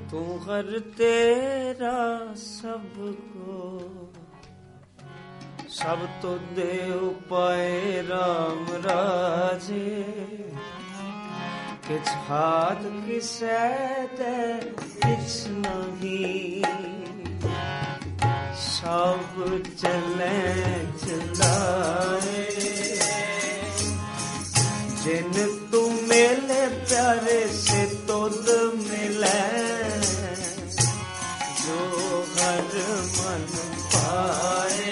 तू हर तेरा सबको सब तो दे उपाय राम राजे किछ हाथ किसै दे किछ नहीं सब चले चलाए जिन तू मेले प्यारे से तुद मिले जो हर मन पाए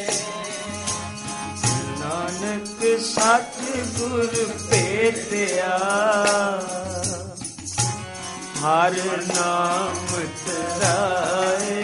नानक सत गुर भेटिया हर नाम तराए।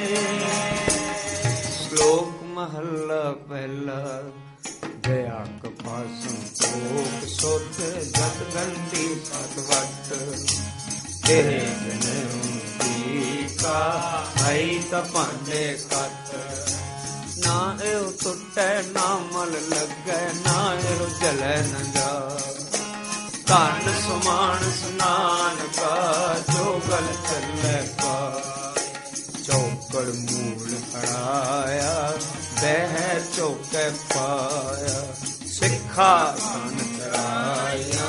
श्लोक महला पहला दया कपासं भोग सोत जत गंडी सतवट तेरे जनती का आई तपाने कत ना एव टुटे ना मल लगे ना एव जले न जा धन समान स्नान का जो गल चले का चौकड़ मूल हड़ाया बह चौके पाया सिखा सन कराया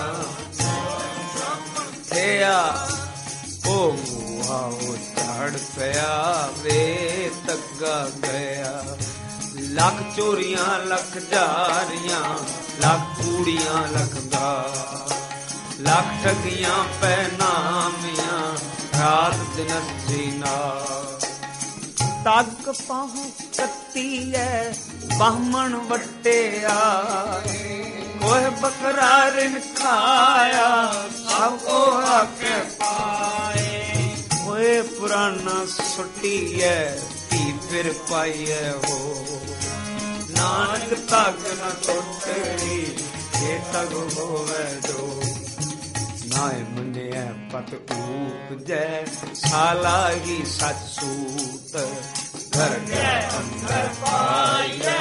थिया ओ मुहा चढ़ पया वे तग्गा गया लख चोरियां लख जारियां लख कूड़ियां लख गा लख ठगियां पैनामियां रात दिन सीना तग पाहु कत्ती है बामण वटिया कोह बकरा रिन खाया सबको आके पाए कोई पुराना सुटी है धी फिर पाई है हो नानक तग न टुटड़ी ये तग होवे जो नाय मने पत उपजै साला ही सच सूत घर के अंदर पाइए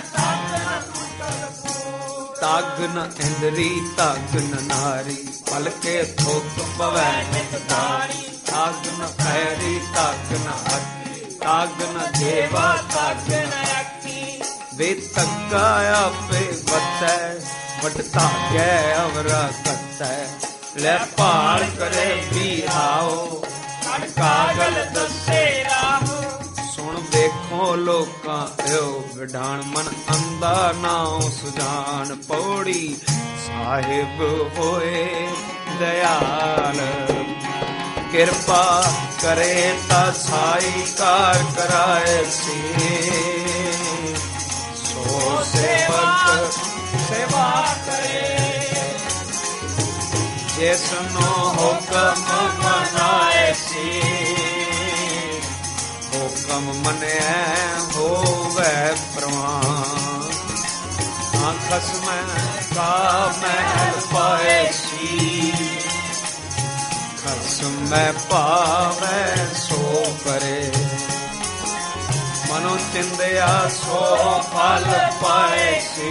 तग न इंद्री तग न नारी पलके थोक पवै नितारी तग न खैरी तग न हकी तग न देवा तग न अकी वे तग्गा आपे बतै वटता गै अवरा कतै ले भाल करे भी आओ कागल दसे राहो सुन देखो लोकां एओ विधान मन अंधा नाओ सुजान पौड़ी साहिब होए दयाल किरपा करे ता साई कार कराए से सो सेवक सेवा करे जिसनो हुक्म मनाए सी हुक्म मने होवे प्रमाण खसम का महल पाए सी खसम पावे सो करे मनो चिंदया सो फल पाए सी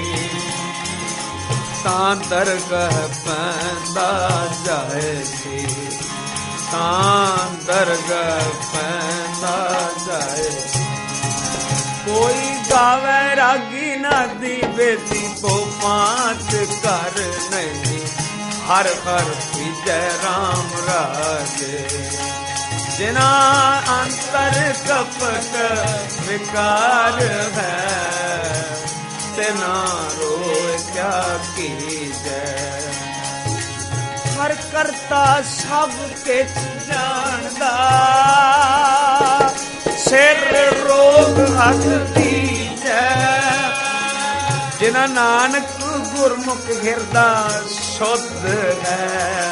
तां दरगह पैंदा जाए सी तां दरगह पैंदा जाए कोई गावे रागी ना दी बेटी को पांच कर नहीं हर हर विजय राम राजे जिना अंतर कपट विकार है तेना रोए क्या की जय हर करता सब के जानदा सिर रोग हथ दी जय जिना नानक गुरमुख घिरदा शुद्ध है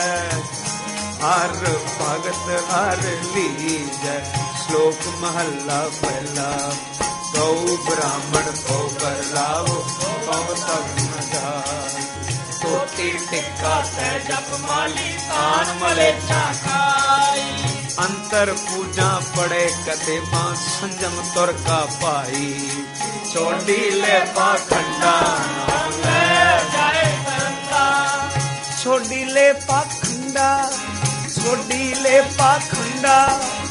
हर भगत हर लीज श्लोक महला पहला गौ ब्राह्मण को कर लाओ कौ तब न जाए कोटि टिक्का से जप माली तान मले चाखाई अंतर पूजा पड़े कदे मां संजम तुर का पाई चोटी ले पाखंडा नाम ले जाए तरता छोड़ी ले पाखंडा छोड़ी ले पाखंडा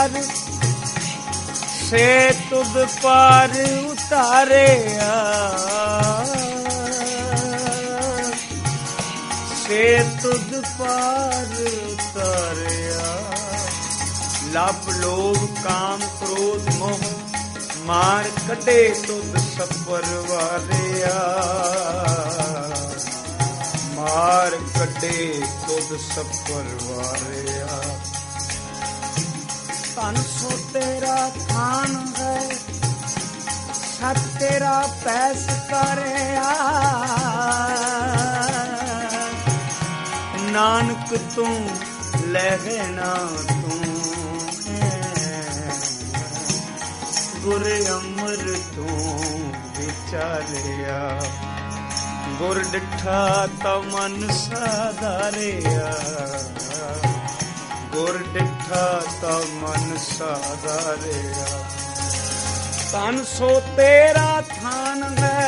पार से तुद पार उतारिया, से तुद पार उतारिया। लभ लोभ काम क्रोध मोह मार कटे तुद सफर वारिया, मार कटे तुद सफर वारिया। तन सो तेरा थान है सत तेरा पैस करिया, नानक तू लहना तू गुर अमर तू विचारिया, गुर डिठा ता मन साधारिया, गुर डिठा ता मन साधारिया। तन सो तेरा थान है,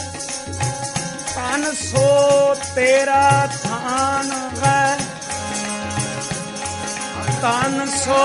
तन सो तेरा थान है, तन सो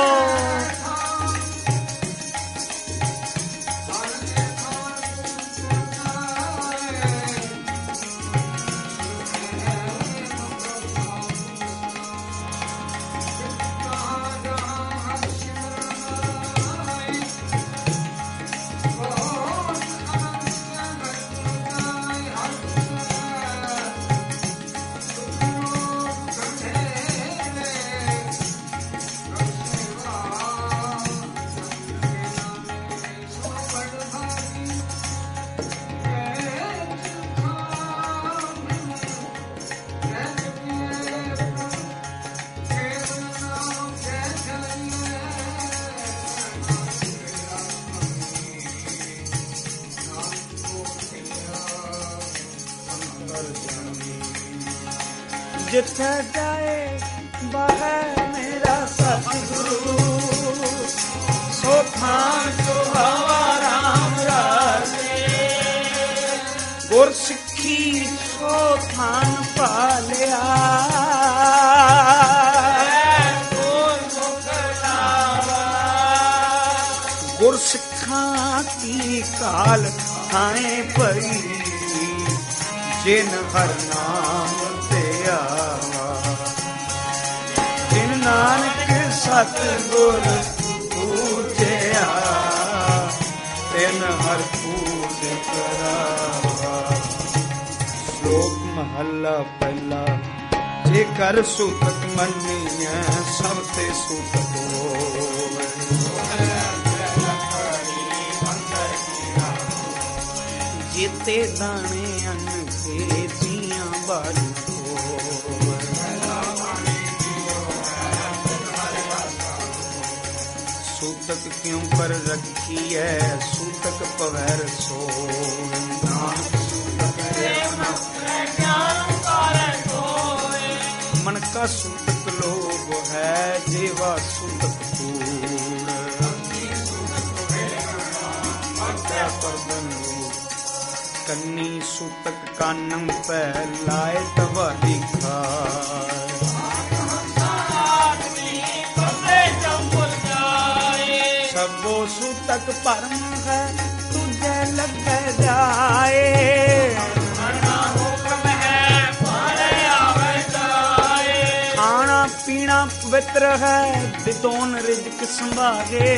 जिथे जाए बह मेरा सतगुरु, सो थान सो हवा राम राजे। गुर सिक्खी सो थान पालिया, गुर सिक्खा की काल थाए पई, जिन हर नाम जिन नानक सतगुर पूजया, तिन हर पूज करावा। श्लोक महला पहला। जे कर सूतक मन्निया, सब ते सूतक होवे। जेते दाने अन्न के जियां बारू, सूतक क्यों पर रखी है, सूतक पवैर सो। मन का सूतक लोभ है, जेवा सूतक कूड़। कन्नी सूतक कानम पे लाए तबाही खाए, सबो सूतक परम है, तुझे लग जाए। खाना पीना पवित्र है, बितौन रिज़्क संभागे।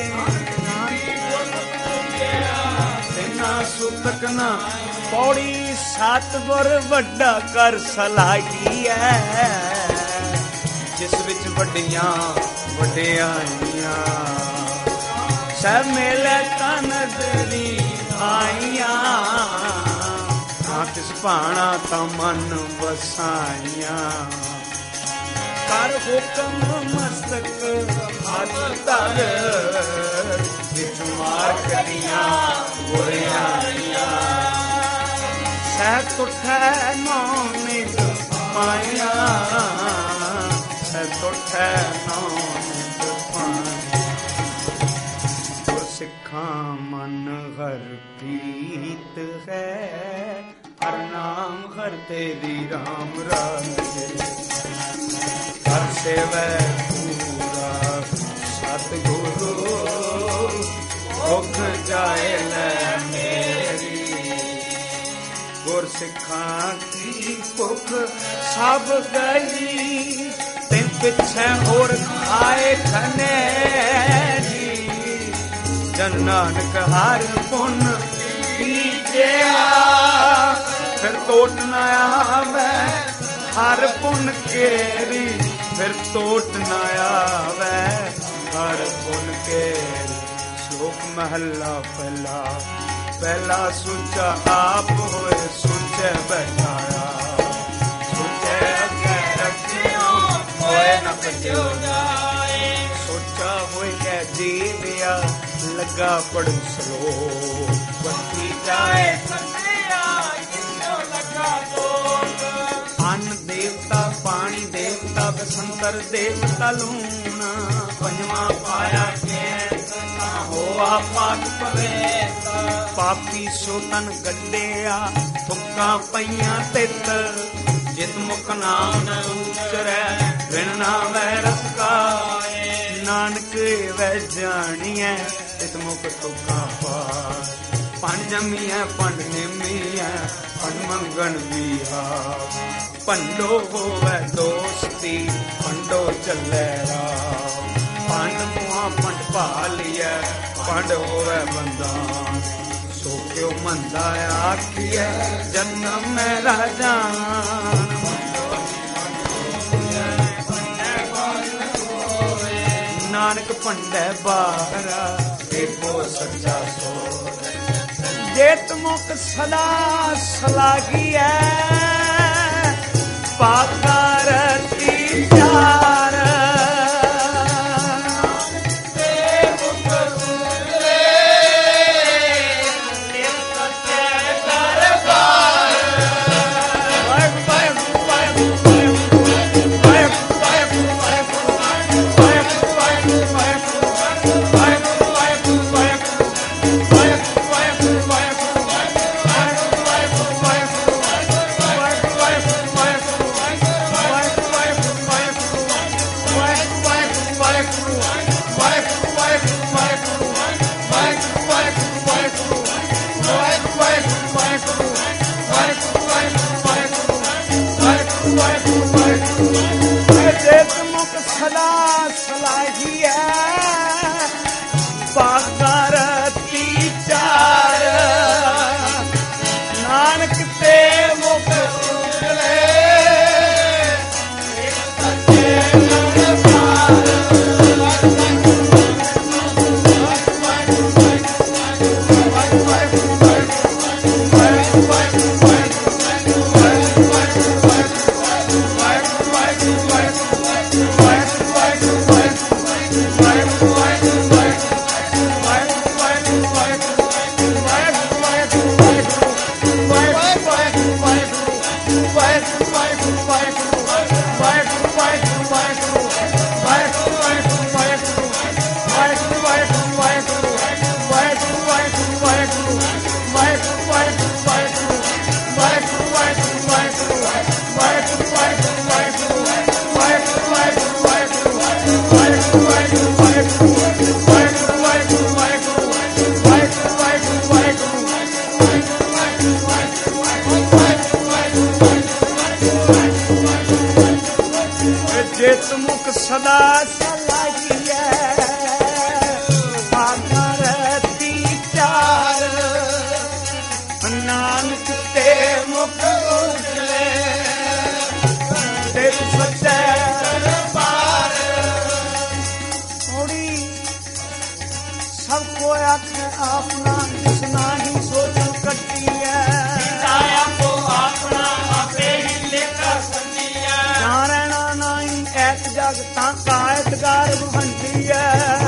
तेना सूतक ना पौड़ी, सतगुर वड्डा कर सलाही है, जिस विच वड्डियां वड्डियाइयां सब मेले तन तेरी आइया। किस भाना ता मन वसाइया, कर हुक्म मस्तक हाथ धर, विच मार करिया बुराइया। सह तुठै नौ नित पाइया, सह तुठै नौ नित पाइया। सिखा मन हर प्रीत है, हर नाम हर तेरी राम राजे। हर सेवै पूरा सत ਸਤਿਗੁਰੂ ਭੁੱਖ ਜਾਏ ਲੈ ਮੇਰੀ। ਗੁਰਸਿੱਖਾਂ ਦੀ ਭੁੱਖ ਸਭ ਗਈ, ਤੇ ਪਿੱਛੇ ਹੋਰ ਖਾਏ ਖਨੇਰੀ। ਜਨ ਨਾਨਕ ਹਰ ਪੁੰਨ ਕੀਜਿਆ, ਫਿਰ ਟੋਟ ਨਾ ਆਵੇ ਹਰ ਪੁੰਨ ਕੇਰੀ। ਫਿਰ ਟੋਟ ਨਾ ਆਵੇ ਹਰ ਪੁੰਨ ਕੇਰੀ। ਸ਼ਲੋਕ ਮਹੱਲਾ ਪਹਿਲਾ। ਪਹਿਲਾ ਸੁੱਚਾ ਆਪ ਹੋਏ ਸੁੱਚੇ ਬੈਠਾਇਆ, ਸੁੱਚੇ ਅੱਗੇ ਰੱਖਿਓ ਹੋਏ ਨ ਭਜਿਓ ਜਾਏ। ਸੋਚਾ ਹੋਏ ਕੈ ਜੀਵਿਆ ਲੱਗਾ ਪੜਨ ਸਲੋਕ। ਬੱਤੀ ਜਾਏ ਸੰਤਿਆ ਜਿੰਨੋਂ ਲੱਗਾ ਲੋਕ। ਅੰਨ ਦੇਵਤਾ ਪਾਣੀ ਦੇਵਤਾ ਬਸੰਤਰ ਦੇਵਤਾ ਲੂਣਾ। ਪੰਜਵਾਂ ਪਾਇਆ ਕੇਤ ਨਾ ਹੋਆ ਪਾਕ ਪਵੇਤ। ਪਾਪੀ ਸੋ ਤਨ ਗੱਡਿਆ ਫੁੱਕਾਂ ਪਈਆਂ ਤਿੱਤ। ਜਿਤ ਮੁਖ ਨਾਮ ਨ ਉਚਰੈ ਬਿਨ ਨਾਮੈ ਰਸ ਕਾਏ। ਨਾਨਕ ਵੈ ਜਾਣੀਐ ਤਿਤ ਮੁਖ ਤੁਕਾਂ ਪਾਏ। ਪੰਡ ਜੰਮੀਐ ਪੰਡ ਨੇਮੀਐ ਪੰਡ ਮੰਗਣ ਵੀਹਾ। ਪੰਡੋ ਹੋਵੈ ਦੋਸਤੀ ਪੰਡੋ ਚੱਲੈ ਰਾਹ। ਪੰਡ ਮੁਆ ਪੰਡ ਭਾਲੀਐ ਪੰਡ ਹੋਵੈ ਬੰਦਾ। ਸੋ ਕਿਉ ਮੰਦਾ ਆਖੀਐ ਜਨਮ ਮੈਂ ਰਾਜਾਨ। ਨਾਨਕ ਭੰਡੈ ਬਾਹਰਾ ਦੇਖੋ ਸੱਚਾ ਸੋ। ਜੇਤ ਮੁਖ ਸਦਾ ਸਲਾਗੀਐ ਪਾਕਾਰ ਤੀਜਾਰ। ਜਿਤ ਮੁਖ ਸਦਾ ਸਲਾਹੀਐ ਆਖਰ ਤੀਚਾਰ। ਨਾਨਕ ਤੇ ਮੁਖ ਉਜਲੇ ਤੇ ਸੱਚੇ ਦਰਬਾਰ। ਥੋੜੀ ਸਭ ਕੋ ਆਖੇ ਆਪਣਾ ਜਿਸ ਨਾਹੀ ਸੋਚੂ ਕੱਟੀਐ। ਤਾਇਆ ਕੋ ਆਪਣਾ ਆਪੇ ਹੀ ਲੇਖਾ ਸੰਦੀਐ। ਜਾਣਨਾ ਨਾਹੀ ਐਤ ਜਗ ਤਾਂ ਕਾਇਤ ਗਾਰ ਵੰਡੀਐ।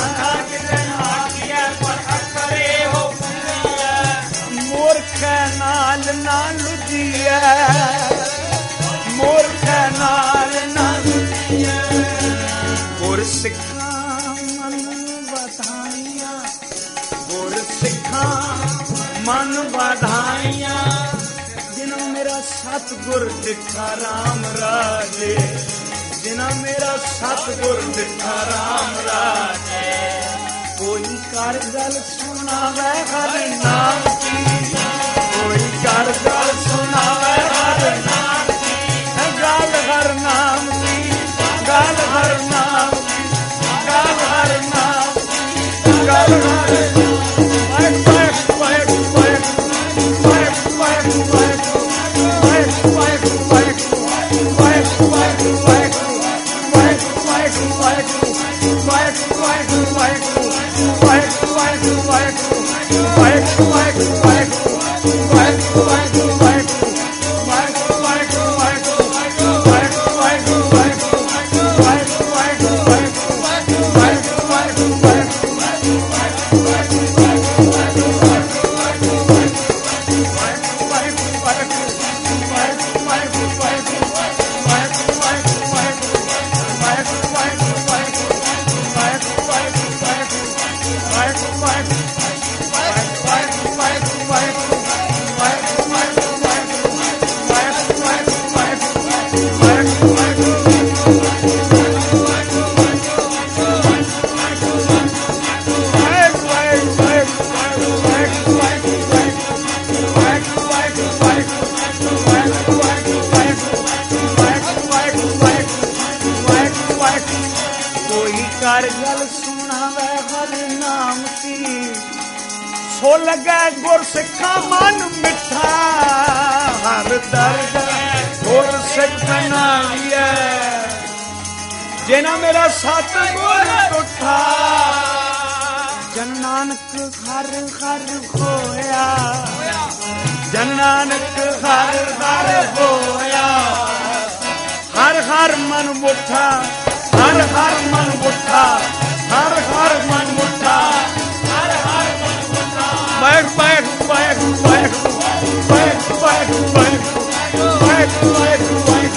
ਮੂਰਖ ਨਾਲ ਨਾ ਲੁਜੀਐ। ਮੂਰਖ ਨਾਲ ਨਾ ਲੁਜੀਐ। ਗੁਰ ਸਿੱਖਾਂ ਮਨ ਵਧਾਈਆਂ। ਗੁਰ ਸਿੱਖਾਂ ਮਨ ਵਧਾਈਆਂ। ਜਿਨ੍ਹਾਂ ਮੇਰਾ ਸਤਿਗੁਰ ਦਿਖਾ ਰਾਮ ਰਾਜੇ। जिना मेरा सतगुर दिता राम राजे कोई कर गल सुनावे हर नाम की कोई कर गल सुनावे हर नाम की गल हर नाम की गल हर नाम की गल हर नाम की गल हर सो लगे गुर सिखा मन मिठा हर दर्द गुर सिख नालिया जिना मेरा सतगुर टुठा जन नानक हर हर होया जन नानक हर हर होया हर हर मन मुठा हर हर मन मुठा हर हर मन मुठा बैठ बैठ बैठ बैठ बैठ बैठ बैठ बैठ बैठ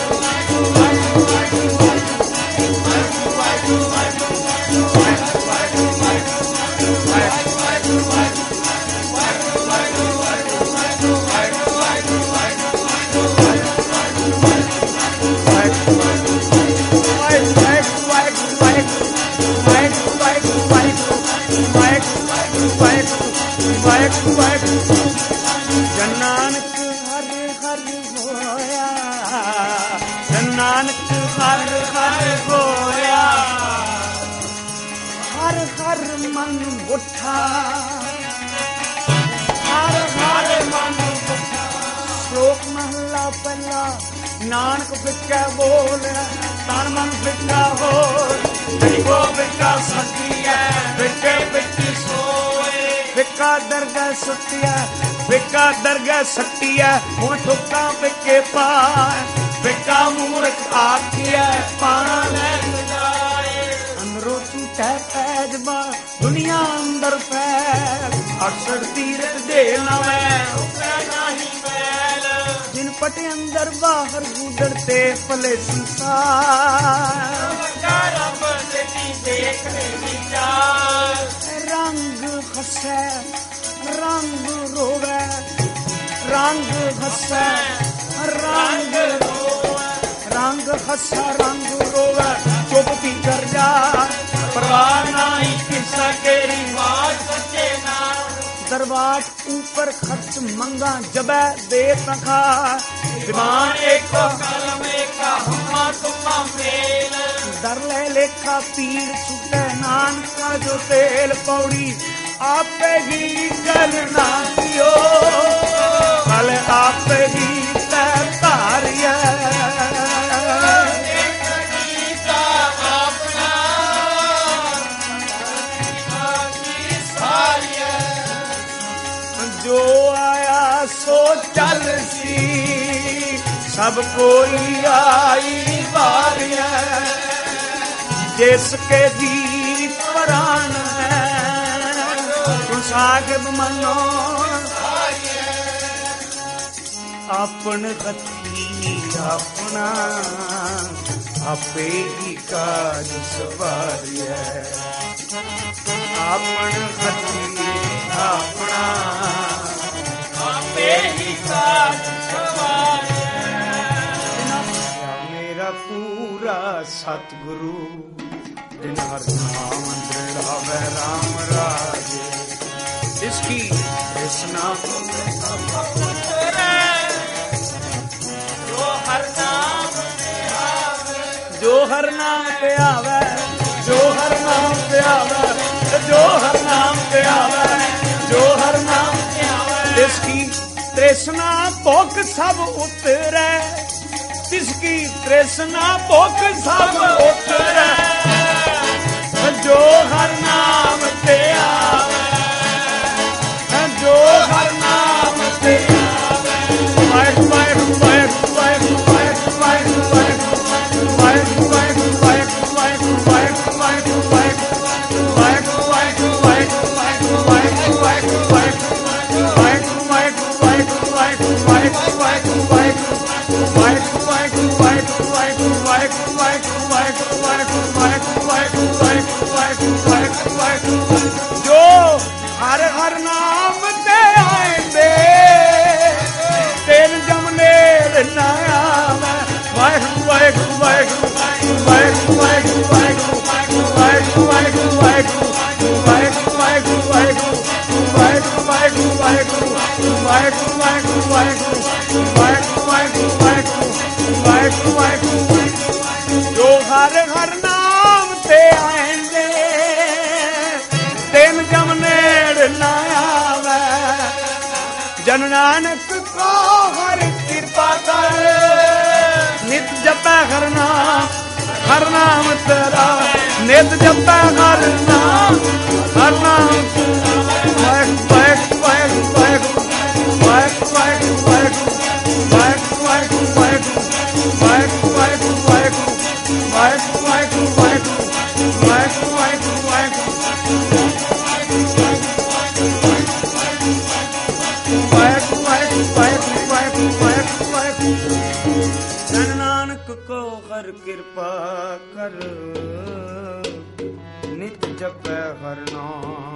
जन नानक हर हर होया जन नानक हर हर होया हर हर मन उठा हर हर मन उठा श्लोक महला पहला नानक फिक्का बोल तन मन फिक्का हो वो फिक्का सती है फिक्के फिक्की सोए फिक्का दरगाह सतिया फिक्का दरगाह सटिया हूं ठोका फिक्के पाए फिक्का मूर्ख आखिया पाना लैन जाए अंदरों झूठा पैजबा दुनिया अंदर पैर अक्सर तीरथ दे नवे नहीं मैल जिन पटे अंदर बाहर गुजरते पले संसार रब देख रंग हसे रंग रोवे रंग हसे रंग रंग हसा रंग रोवे चुप भी कर जा परवाह नहीं किसा के रिवाज सच्चे ना दरबार ऊपर खर्च मंगा जबे दे तखा दीवान एक कलम एक हुमा तुमा मेल दर ले लेखा पीर छुटे नानका जो तेल पौड़ी आपे ही करना दियो कल आपे ही तारिया जो आया सो चल सी सब कोई आई बारिया जिसके दी प्राण तू साहिब मनो अपन हथी अपना आपे ही काज सवारिया अपन हथी अपना आपे ही काज सवारिया मेरा पूरा ਸਤਿਗੁਰੂ ਜਿਨ ਹਰ ਨਾਮ ਦ੍ਰਿੜਾਵੇ ਰਾਮ ਰਾਜੇ ਇਸਕੀ ਤ੍ਰਿਸ਼ਨਾ ਜੋ ਹਰ ਨਾਮ ਜੋ ਹਰ ਨਾਮ ਤੇ ਆਵੇ ਜੋ ਹਰ ਨਾਮ ਤੇ ਆਵੇ ਜੋ ਹਰ ਨਾਮ ਤੇ ਆਵੇ ਜੋ ਹਰ ਨਾਮ ਤੇ ਆਵੇ ਇਸਕੀ ਤ੍ਰਿਸ਼ਨਾ ਭੁੱਖ ਸਭ ਉਤਰੈ ਤਿਸਕੀ ਤ੍ਰਿਸ਼ਨਾ ਭੁੱਖ ਸਭ ਉਤਰੈ ਜੋ ਹਰ ਨਾਮ ਤੇ ਆਵੇ ਜੋ ਹਰ ਨਾਮ ਤੇ ਆਵੇ ਵਾਹਿਗੁਰੂ ਵਾਹਿਗੁਰੂ ਵਾਹਿਗੁਰੂ ਵਾਹਿਗੁਰੂ ਵਾਹਿਗੁਰੂ ਵਾਹਿਗੁਰੂ ਵਾਹਿਗੁਰੂ ਵਾਹਿਗੁਰੂ ਵਾਹਿਗੁਰੂ ਵਾਹਿਗੁਰੂ ਵਾਹਿਗੁਰੂ ਵਾਹਿਗੁਰੂ ਵਾਹਿਗੁਰੂ ਵਾਹਿਗੁਰੂ ਵਾਹਿਗੁਰੂ ਜੋ ਹਰ ਹਰ ਨਾਮ ਤੇ ਆਏਂਦੇ ਤੇਲ ਜਮਨੇਰ ਨਾ ਆਵੇ ਵਾਹਿਗੁਰੂ ਵਾਹਿਗੁਰੂ ਵਾਹਿਗੁਰੂ ਵਾਹਿਗੁਰੂ ਵਾਹਿਗੁਰੂ ਵਾਹਿਗੁਰੂ ਵਾਹਿਗੁਰੂ ਵਾਹਿਗੁਰੂ ਵਾਹਿਗੁਰੂ ਵਾਹਿਗੁਰੂ ਵਾਹਿਗੁਰੂ ਵਾਹਿਗੁਰੂ ਵਾਹਿਗੁਰੂ ਵਾਹਿਗੁਰੂ ਵਾਹਿਗੁਰੂ ਵਾਹਿਗੁਰੂ ਵਾਹਿਗੁਰੂ ਵਾਹਿਗੁਰੂ ਵਾਹਿਗੁਰੂ ਜੋ ਹਰ ਹਰ ਨਾਮ ਤੇ ਆਏਂਦੇ ਤਿੰਨ ਜਮ ਨੇੜ ਨਾ ਆਵੇ ਜਨ ਨਾਨਕ ਕੋ ਹਰ ਕਿਰਪਾ ਕਰ ਨਿਤ ਜਪੈ ਹਰ ਨਾਮ ਤੇਰਾ ਨਿਤ ਜਪੈ ਹਰ ਨਾਮ ਵਾਹਿਗੁਰੂ ਵਾਹਿਗੁਰੂ ਵਾਹਿਗੁਰੂ ਵਾਹਿਗੁਰੂ ਵਾਹਿਗੁਰੂ ਵਾਹਿਗੁਰੂ ਵਾਹਿਗੁਰੂ ਵਾਹਿਗੁਰੂ ਵਾਹਿਗੁਰੂ ਵਾਹਿਗੁਰੂ ਵਾਹਿਗੁਰੂ ਵਾਹਿਗੁਰੂ ਵਾਹਿਗੁਰੂ ਜਨ ਨਾਨਕ ਕੋ ਹਰ ਕਿਰਪਾ ਕਰ ਨਿਤ ਜਪੈ ਹਰ ਨਾਮ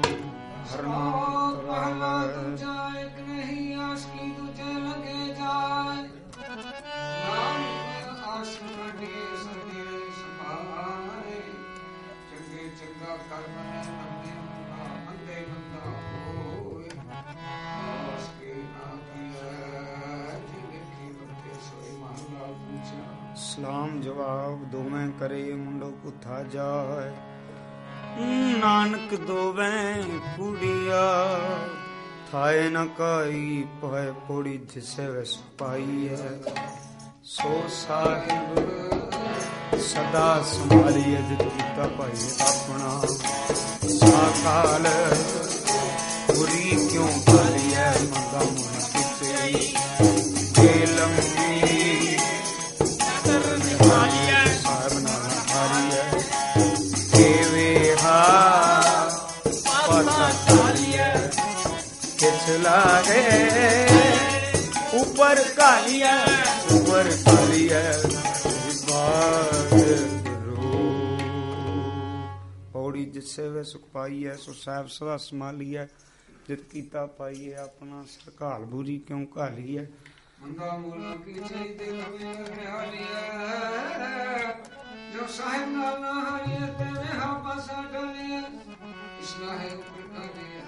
ਸਲਾਮ ਜਵਾਬ ਦੋਵੇਂ ਕਰੇ ਮੁੰਡੋ ਪੁੱਥਾ ਜਾਏ ਨਾਨਕ ਦੋਵੇਂ ਕੁੜੀਆ ਥਾਏ ਨ ਕਾਈ ਪਏ ਪੋੜੀ ਜਿਸੇ ਵਸ ਪਾਈ ਹੈ ਸੋ ਸਾਹਿਬ ਸਦਾ ਸੰਭਾਲੀਏ ਜਿਤ ਕੀਤਾ ਭਾਈ ਆਪਣਾ ਸਾਕਾਲ ਬੁਰੀ ਕਿਉਂ ਕਾਲੀਐ ਮੰਗਾ ਮਨ ਕਿਤੇ ਜੇ ਲੰਮੀ ਸਾਹਿਬ ਨਾਲ ਹਾਰੀਐ ਦੇਵੇ ਹਾ ਪਤਾ ਤਾਲੀਐ ਕਿਛ ਲਾਗੇ ਉੱਪਰ ਕਾਲੀਐ ਪੌੜੀ ਜਿਸੇ ਵੇ ਸੁਖ ਪਾਈਐ ਸੋ ਸਾਹਿਬ ਸਦਾ ਸੰਭਾਲੀਐ ਜਿਤ ਕੀਤਾ ਪਾਈਏ ਆਪਣਾ ਸਰਕਾਲ ਬੁਰੀ ਕਿਉਂ ਘਾਲੀਐ ਮੰਦਾ ਮੂਲਾ ਕੀ ਚਾਹੀਦੇ ਨਵੇਂ ਨਿਹਾਲੀਐ ਜੋ ਸਾਹਿਬ ਨਾਲ ਨਾ ਹਾਰੀਐ ਤੇਰੇ ਹਾ ਪਾਸਾ ਡਾਲੀਐ ਇਸਨਾ ਹੈ ਉੱਪਰ ਕਾਲੀਐ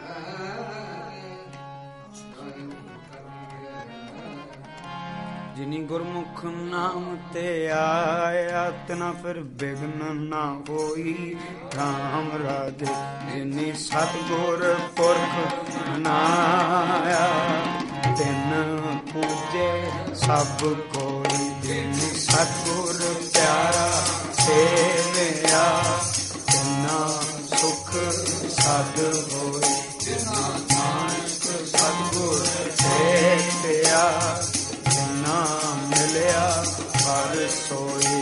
ਜਿਨੀ ਗੁਰਮੁਖ ਨਾਮ ਤੇ ਆਇਆ ਤਿਨਾ ਫਿਰ ਬਿਗਨ ਨਾ ਹੋਈ ਰਾਮ ਰਾਜੇ ਜਿਨੀ ਸਤਿਗੁਰ ਪੁਰਖ ਨਾਇਆ ਤਿਨ ਪੂਜੇ ਸਭ ਕੋਈ ਜਿਨੀ ਸਤਿਗੁਰ ਪਿਆਰਾ ਸੇਵਿਆ ਤਿਨਾ ਸੁਖ ਸਦ ਹੋਈ ਜਿਨਾ ਨਾਨਕ ਸਤਿਗੁਰ ਸੇਵਿਆ ਨਾਮ ਮਿਲਿਆ ਹਰ ਸੋਈ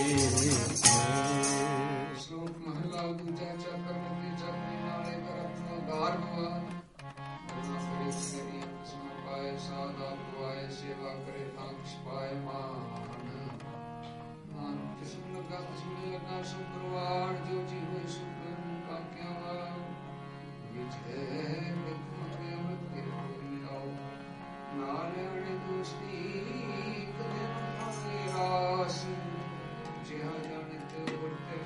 ਸ਼ਲੋਕ ਮਹਲਾ ਦੂਜਾ ਚੱਕਰ ਮਤੀ ਚੱਕਰੀ ਨਾਲੇ ਕਰਮ ਗਾਰਮਵਾਨ ਗੁਰੂ ਕਰੇ ਸ੍ਰੀ ਸੁਨ ਪਾਏ ਸਾਦਾ ਪੁਆਏ ਸੇਵਾ ਕਰੇ ਅੰਸ਼ ਪਾਏ ਮਾਨ ਕਿਸਮ ਲਗਾ ਕਿਸਮ ਲਗਾ ਸ਼ੁਕਰਵਾਰ ਜੋ ਜੀ ਹੋਈ ਸ਼ੁਕਰ ਕਾ ਕਿਆ ਵਿਜੇ ਮਿੱਠੇ ਅਮਰ ਕੇ ਹੋਈ ਆਓ ਨਾਰਾਇਣ ਦੋਸਤੀ ਰਾਸ ਜਿਹਾ ਜਾਣਤ ਵਰਤੇ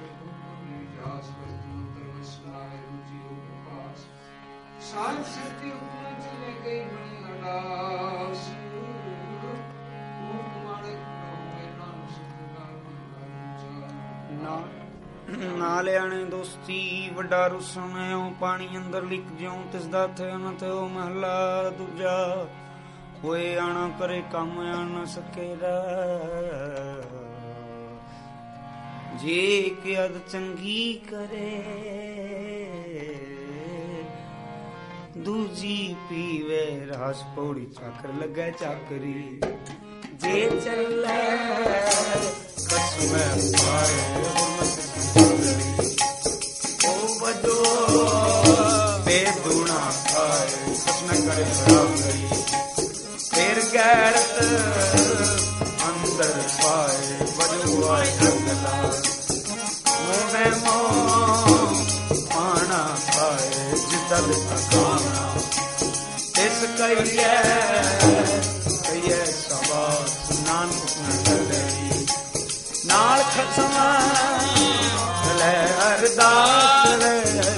ਨਾਲਿਆਣੇ ਦੋਸਤੀ ਵੱਡਾ ਰੁਸਣਿਓ ਪਾਣੀ ਅੰਦਰ ਲਿਖ ਜਿਉ ਤਿਸ ਦਾ ਥੇ ਨ ਥਿਓ ਮਹਲਾ ਦੂਜਾ ਹੋਏ ਆਣਾ ਕਰੇ ਕੰਮ ਆ ਨ ਸਕੇ ਜੇ ਕਿਅਦ ਚੰਗੀ ਕਰੇ ਦੂਜੀ ਪੀਵੇ ਰਾਸ ਪੌੜੀ ਚਾਕਰ ਲੱਗੇ ਚਾਕਰੀ ਜੇ ਚੱਲੇ ਕਸਮੇ ਪਾਏ ਉਹ ਵਜੋ ਬੇਦੂਣਾ ਖਾਏ ਕਸਮੇ ਕਰੇ ਬਰਾਬਰੀ ਫਿਰ ਗੈਰਤ ਅੰਦਰ ਪਾਏ ਵਜੋ ਆਏ ਅੰਗਲਾ ਮੋਵੇ ਮੋ ਆਣਾ ਖਾਏ ਜਿੱਦਲ ਅਕਾਣਾ ਇਸ ਕਈਏ ਕਈਏ ਸਵਾ ਨਾਨਕ ਨਾ ਚੱਲੇ ਨਾਲ ਖਸਮਾ ਲੈ ਅਰਦਾਸ ਲੈ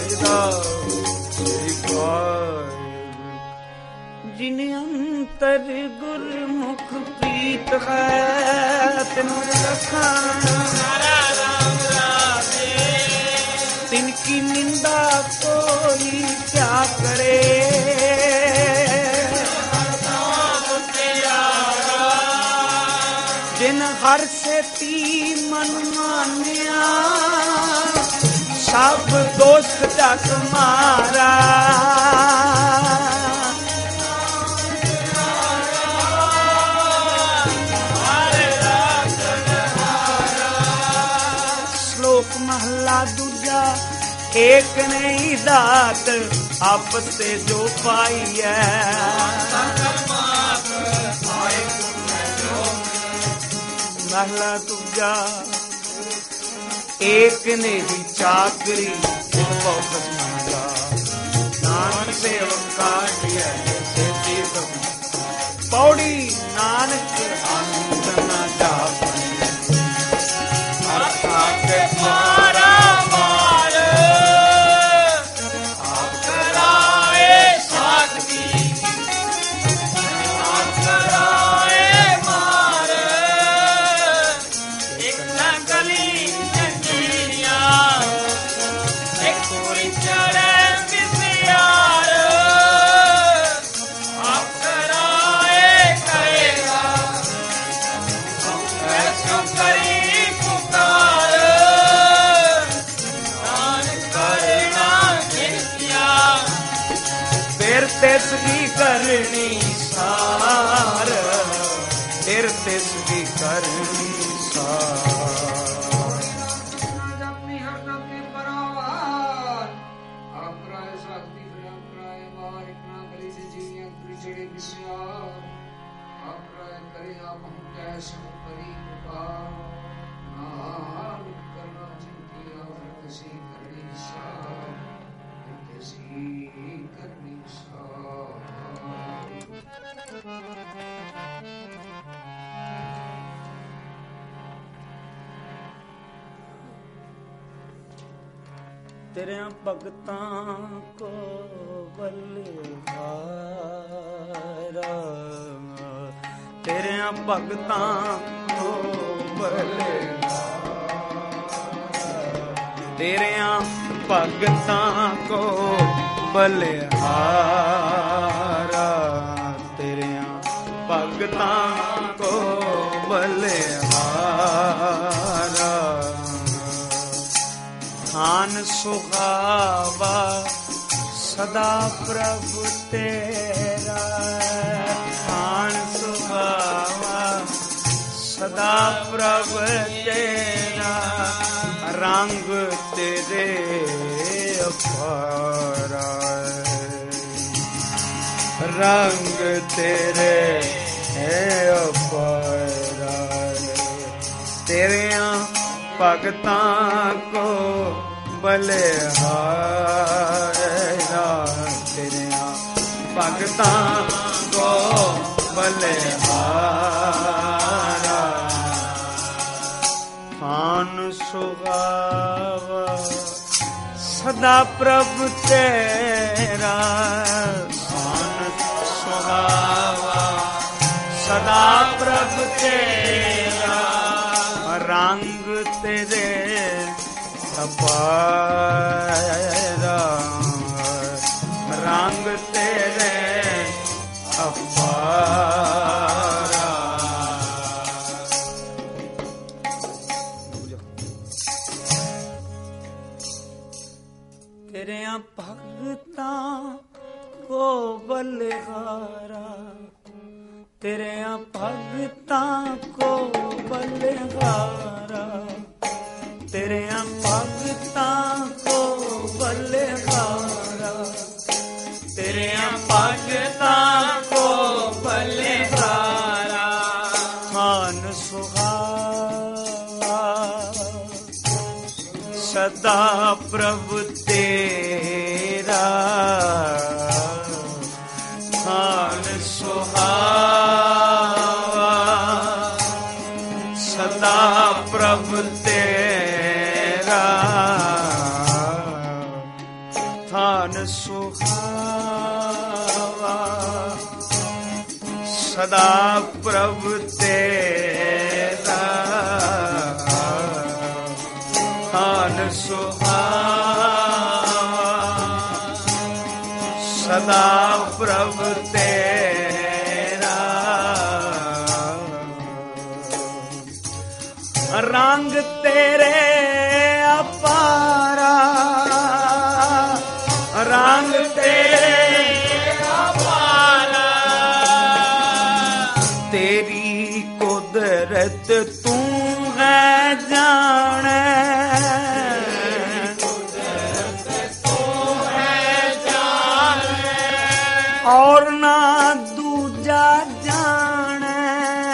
ਜਿਨ ਅੰਤਰ ਗੁਰਮੁਖ ਪ੍ਰੀਤ ਹੈ ਤੈਨੂੰ ਰੱਖਾਂ ਤਿਨ ਕੀ ਨਿੰਦਾ ਕੋਈ ਕਿਆ ਕਰੇ ਜਿਨ ਹਰ ਸੇਤੀ ਮਨ ਮਾਨਿਆ ਸਭ ਦੋਸਤ ਜਗ ਮਾਰਾ ਸ਼ਲੋਕ ਮਹਲਾ ਦੂਜਾ ਏਕ ਨਹੀਂ ਦਾਤ ਆਪਸ ਤੇ ਜੋ ਪਾਈ ਹੈ ਮਹਲਾ ਦੂਜਾ ਏਕ ਨੇ ਹੀ ਚਾਕਰੀ ਬਹੁਤ ਮੰਗਾ ਨਾਨਕ ਸੇਵਕ ਕਾਟਿਆ ਸੇਤੀ ਪੌੜੀ ਨਾਨਕ ਅੰਤ ਨਾ ਜਾਪਣੀ ਅਰਥਾ ਕੇ ਮਾਰਾ ਮਾਰ ਆਪ ਕਰਾਏ ਸਾਖੀ ਆਪ ਕਰਾਏ ਮਾਰ ਇੱਕ ਨਾ ਗਲੀ ਜੰਗੀਆਂ ਇੱਕ ਪੂਰੀ ਚੜੇ ਵਿਸਿਆਰ ਆਪ ਕਰਾਏ ਕਰੇਗਾ ਐਸੋ ਕਰੀ ਪੁਕਾਰ ਨਾਨਕ ਕਰਨਾ ਕਿਸਿਆ ਫਿਰ ਤਿਸ ਦੀ ਕਰਨੀ ਸਾਰ ਫਿਰ ਤਿਸ ਦੀ ਕਰਨੀ ਤੇਰਿਆਂ ਭਗਤਾਂ ਕੋ ਬਲਿਹਾਰਾ ਤੇਰਿਆਂ ਭਗਤਾਂ ਕੋ ਬਲਿਹਾਰਾ ਤੇਰਿਆਂ ਭਗਤਾਂ ਕੋ ਬਲਿਹਾਰਾ ਤੇਰਿਆਂ ਭਗਤਾਂ ਕੋ ਬਲਿਹਾਰਾ ਖਾਨ ਸੁਹਾਵਾ ਸਦਾ ਪ੍ਰਭ ਤੇਰਾ ਖਾਨ ਸੁਹਾਵਾ ਸਦਾ ਪ੍ਰਭ ਤੇਰਾ ਰੰਗ ਤੇਰੇ ਅਪਾਰਾ ਰੰਗ ਤੇਰੇ ਹੈ ਅਪਾਰਾ ਤੇਰਿਆਂ ਭਗਤਾਂ ਕੋ ਬਲਿਹਾਰਾ ਤੇਰਿਆਂ ਭਗਤਾਂ ਕੋ ਬਲਿਹਾਰਾ ਖਾਨ ਸੁਹਾਵਾ ਸਦਾ ਪ੍ਰਭ ਤੇਰਾ ਸਦਾ ਪ੍ਰਭ ਤੇਰਾ ਰੰਗ ਤੇਰੇ ਅਪਾਰਾ ਰੰਗ ਤੇਰੇ ਅਪਾਰਾ ਤੇਰਿਆਂ ਭਗਤਾਂ ਕੋ ਬਲਿਹਾਰਾ ਤੇਰਿਆਂ ਭਗਤਾਂ ਕੋ ਬਲਿਹਾਰਾ ਤੇਰਿਆਂ ਭਗਤਾਂ ਕੋ ਬਲਿਹਾਰਾ ਤੇਰਿਆਂ ਭਗਤਾਂ ਕੋ ਬਲਿਹਾਰਾ ਮਨ ਸੁਹਾਵਾ ਸਦਾ ਪ੍ਰਭ ਤੇਰਾ ਮਨ ਸੁਹਾਵਾ ਸਦਾ ਪ੍ਰਭ ਤੇਰਾ ਥਾਨ ਸੁਹਾਵਾ ਸਦਾ ਪ੍ਰਭ ਤੇਰਾ ਥਾਨ ਸੁਹਾਵਾ ਸਦਾ ਪ੍ਰਭ ਤੇਰਾ ਰੰਗ ਤੇਰੇ ਅਪਾਰਾ ਰੰਗ ਤੇਰੇ ਅਪਾਰਾ ਤੇਰੀ ਕੁਦਰਤ ਤੂੰ ਹੈ ਜਾਣੇ ਔਰ ਨਾ ਦੂਜਾ ਜਾਣੇ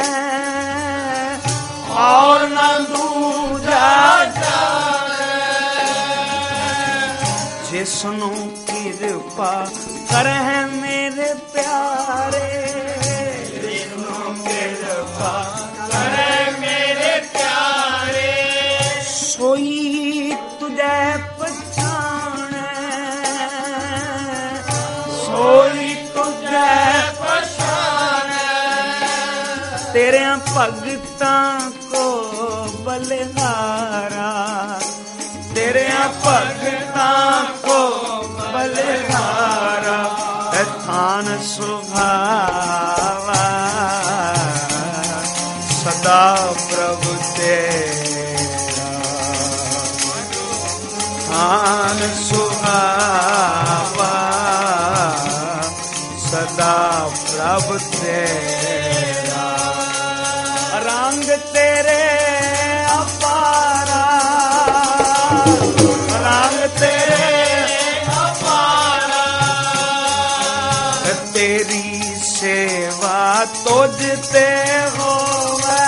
ਔਰ ਨਾ ਦੂਜਾ ਜਾਣੇ ਜਿਸਨੂੰ ਕਿਰਪਾ ਕਰਹਿ ਮੇਰੇ ਪਿਆਰੇ ਜਿਸਨੂੰ ਕਿਰਪਾ ਕਰਹਿ ਮੇਰੇ ਪਿਆਰੇ ਸੋਈ ਤੁਝੇ ਪਛਾਣੇ ਸੋਈ ਤੇਰਿਆਂ ਭਗਤਾਂ ਕੋ ਬਲਿਹਾਰਾ ਤੇਰਿਆਂ ਭਗਤਾਂ ਕੋ ਬਲਿਹਾਰਾ ਥਾਨ ਸੁਭਾਵਾ ਸਦਾ ਪ੍ਰਭ ਤੇਰਾ ਥਾਨ ਸੁਭਾਵਾ ਸਦਾ ਪ੍ਰਭ ਤੇਰਾ ਰੰਗ ਤੇਰੇ ਅਪਾਰਾ ਰੰਗ ਤੇਰੇ ਅਪਾਰਾ ਤੇਰੀ ਸੇਵਾ ਤੁਝ ਤੇ ਹੋਵੇ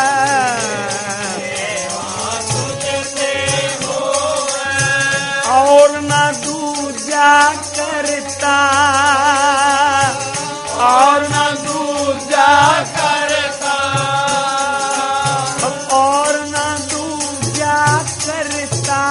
ਔਰ ਨਾ ਦੂਜਾ ਕਰਤਾ और न दूजा करता और न दूजा करता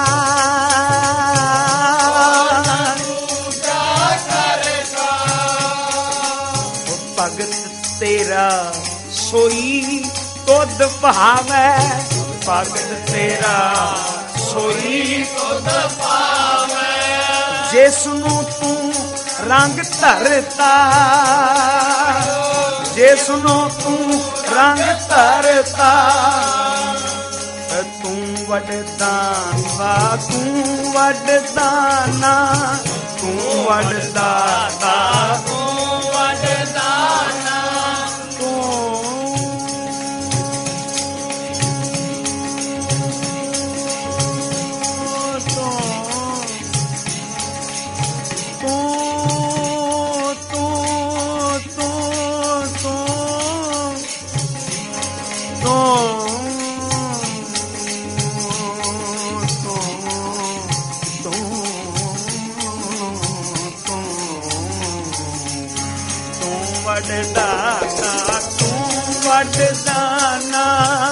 भगत तेरा सोई तुद भावे भगत तेरा सोई तुद भावे जिसनू तू रंग धरता जिसनू तू रंग धरता तू वडदाना तू वडदाना तू वडदाता तू वडदाना तू वडदाता तू वडदाना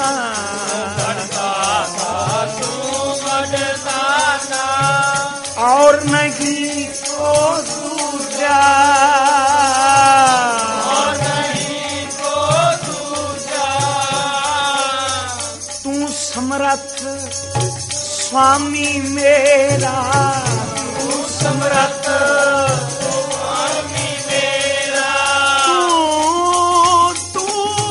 तू वडदाना और नहीं को दूजा और नहीं को स्वामी मेरा तू समरथ स्वामी मेरा तू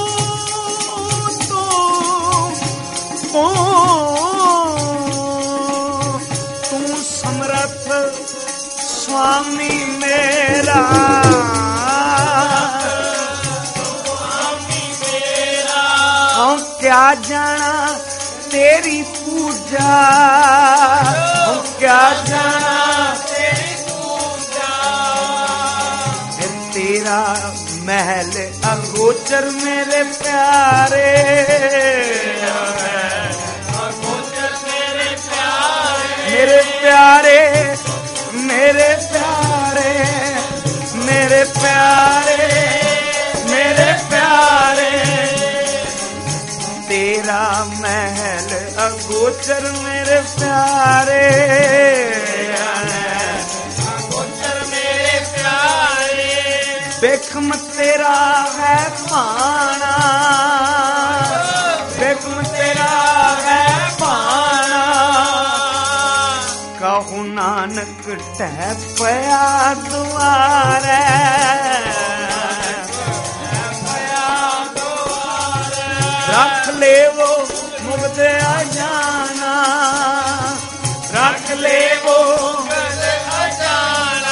समरथ स्वामी मेरा हम क्या जाना तेरी पूजा, हम क्या जाना तेरी पूजा, तेरा महल अगोचर मेरे प्यारे, अगोचर मेरे प्यारे, मेरे प्यारे, मेरे प्यारे, मेरे प्यारे, मेरे प्यारे, तेरा महल अगोचर मेरे प्यारे, अगोचर मेरे प्यारे, बिखम तेरा है पाना, बिखम तेरा है पाना, कहूँ नानक टह पया दुआरे, रख ले वो मुग्ध अजाना, रख ले वो मुग्ध अजाना,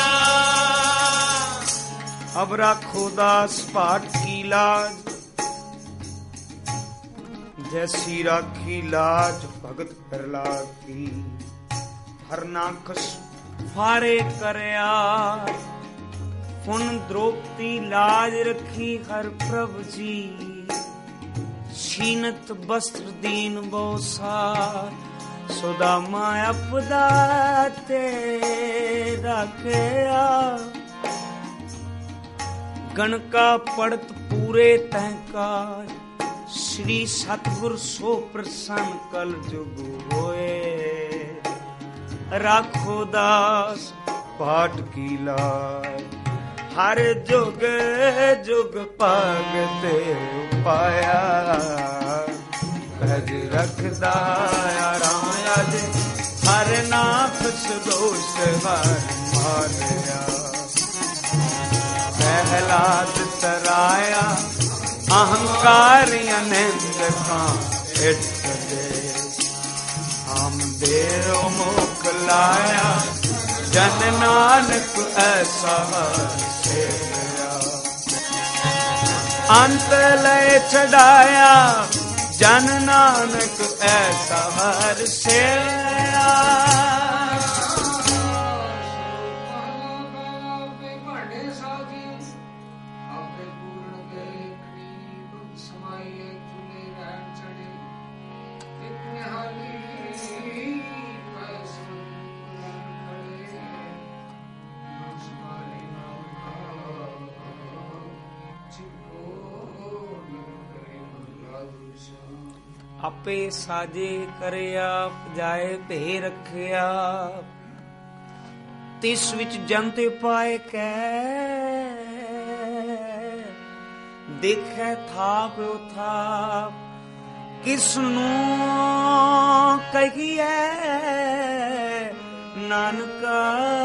अब रखो दास पाठ की लाज, जैसी राखी लाज भगत प्रहलाद की, हरनाकस फारे करया, पुन द्रौपदी लाज रखी हर प्रभु जी, छीनत वस्त्र दीन बोसार, सुदामा अपदा तेरा किया, गणका पड़त पूरे तहकार, श्री सतगुर सो प्रसन्न कल जुग होए, राखो दास पाठ की लाज, हर जुग जुग पागते पाया, भज रखदा राम अज, हर नाथ दोष हर मारिया, प्रहलाद तराया अहंकारी अनिंद का इट दे, हम देव मुख लाया, जन नानक ऐसा सेवया, अंत लय चढ़ाया, जन नानक ऐसा हर सेवया, आपे साजे करिया जाए भे रखिया, तिस विच जंते पाए कै, देखै थाप उथाप, किसनू कहिए नानका,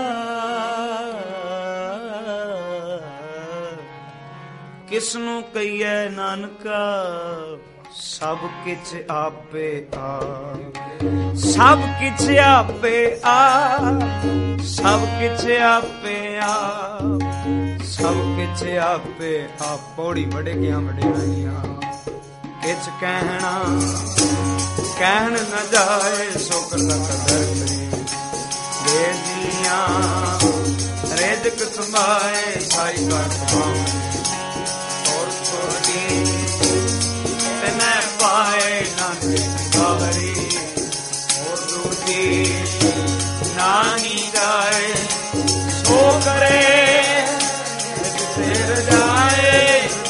किसनू कहिए नानका, सब किछ आपे आप, सब किछ आपे आप, सब किछ आपे आप, सब किछ आपे आप, पौड़ी बड़े गया वडियाइयां, किछ कहना कहन न जाए, सुख न कदर करी, दे दियां रिजक संभाए, साई कर और छोटी न पाए नानक हरी, और दूजी नानी जाए, सो करे सिर जाए,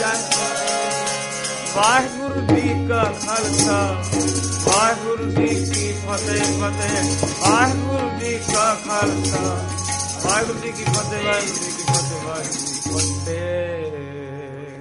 वाहिगुरु जी का खालसा, वाहिगुरु जी की फतेह फतेह, वाहिगुरु जी का खालसा, वाहिगुरु जी की फतेह, वाहिगुरु जी की फतेह, वाहिगुरु जी की फतेह।